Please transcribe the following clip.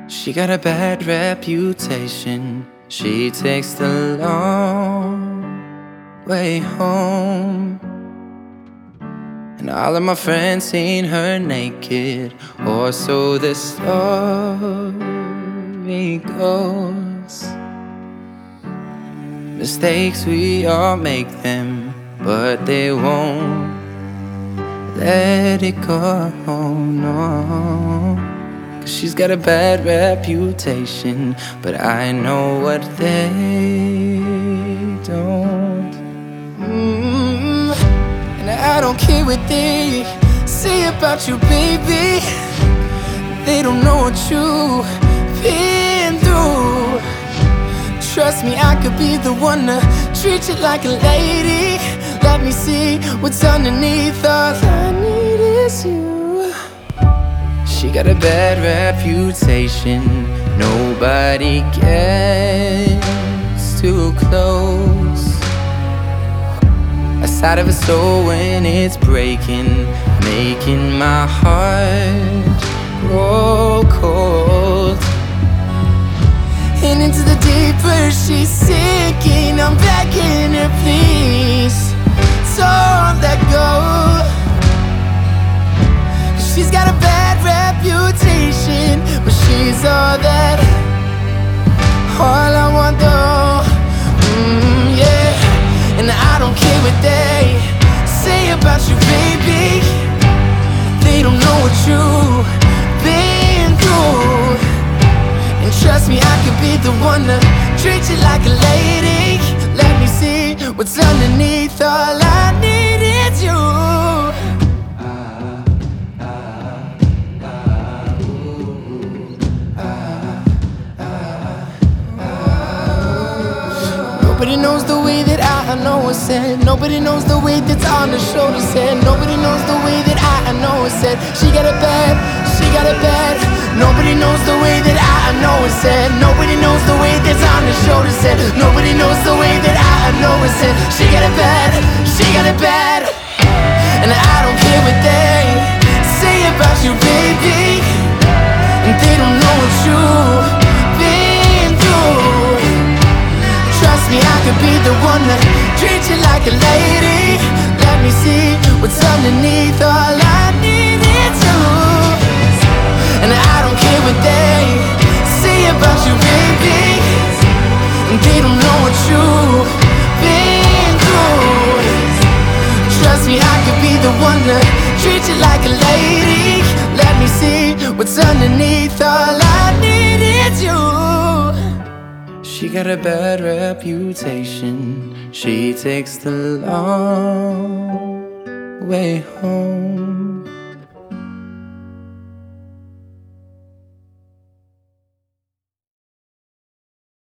She got a bad reputation. She takes the long way home. And all of my friends seen her naked, or so the story goes. Mistakes, we all make them, but they won't let it go, no. 'Cause she's got a bad reputation, but I know what they don't. And I don't care what they say about you, baby. They don't know what you've been through. Trust me, I could be the one to treat you like a lady. Let me see what's underneath. All I need is you. She got a bad reputation. Nobody gets too close. A side of her soul when it's breaking, making my heart grow cold. And into the deeper she's sinking, I'm begging her, please don't let go. 'Cause she's got a bad reputation, but she's all that, all I want though. Yeah. And I don't care what they say about you, baby. They don't know what you've been through. And trust me, I could be the one to treat you like a lady. Let me see what's underneath. All I need is you. Nobody knows the way that I know it's said. Nobody knows the way that's on the shoulder said. Nobody knows the way that I know it's said. She got it bad, she got it bad. Nobody knows the way that I know it's said. Nobody knows the way that's on the shoulder said. Nobody knows the way that I know it's said. She got it bad, she got it bad. And I don't care what they say about you, baby. And they don't know what you've been through. Trust me, I could be the one to treat you like a lady. Let me see what's underneath. All I need is you. And I don't care what they say about you, baby. And they don't know what you've been through. Trust me, I could be the one to treat you like a lady. Let me see what's underneath. All I need is you. She got a bad reputation. She takes the long way home.